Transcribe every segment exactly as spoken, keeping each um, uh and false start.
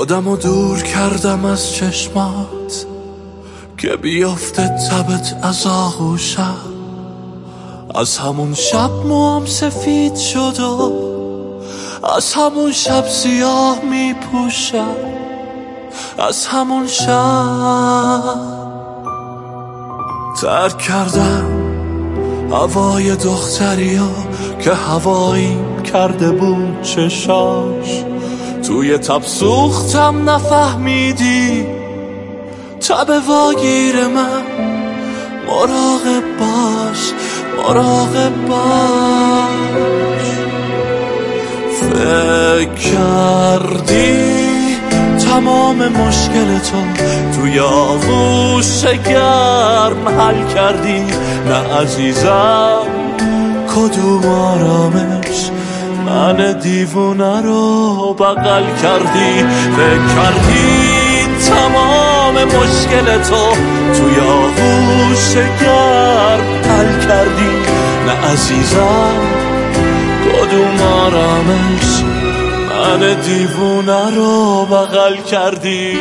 خودم رو دور کردم از چشمات که بیافته تبت از آغوشم. از همون شب موام سفید شد و از همون شب سیاه می پوشم. از همون شب ترک کردم هوای دختریو که هواییم کرده بود چشاش. توی تب سوختم نفهمیدی تب واگیر من. مراقب باش مراقب باش. فکر کردی تمام مشکل تو توی آغوش گرم حل کردی؟ نه عزیزم کدوم آرامش من دیوونه رو بغل کردی؟ فکر کردی تمام مشکل تو توی آغوش گرم حل کردی؟ نه عزیزم کدوم آرامش من دیوونه رو بغل کردی؟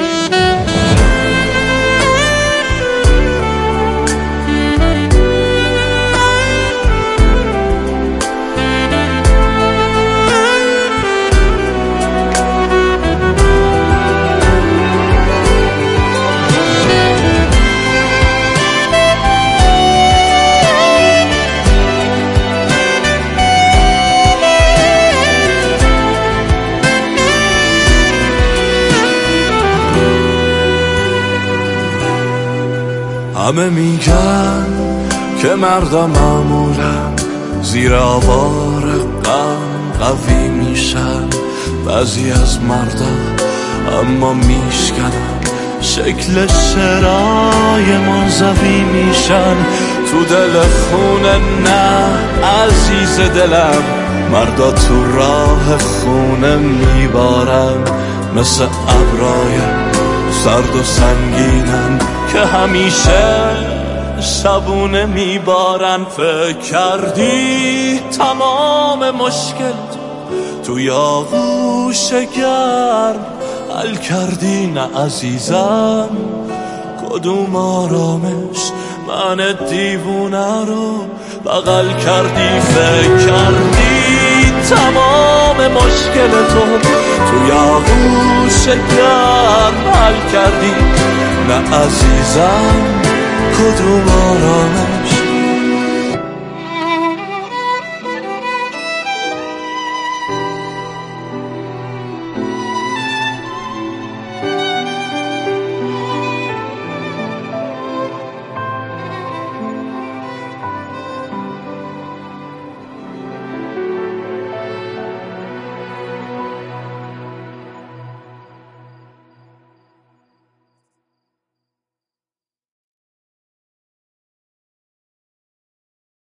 همه میگن که مردم معمولا زیر آوار غم قوی میشن. بعضی از مردم اما میشکنن شکل شرای منزوی میشن. تو دل خونه نه عزیز دلم، مردا تو راه خونه میبارن. مثل ابرای سرد و سنگینن که همیشه شبونه میبارن. فکر کردی تمام مشکل توی آغوش گرم حل کردی؟ نه عزیزم کدوم آرامش من دیوونه رو بغل کردی؟ فکر کردی تمام مشکل تو توی آغوش گرم حل کردی؟ نه عزیزم کدوم آرامش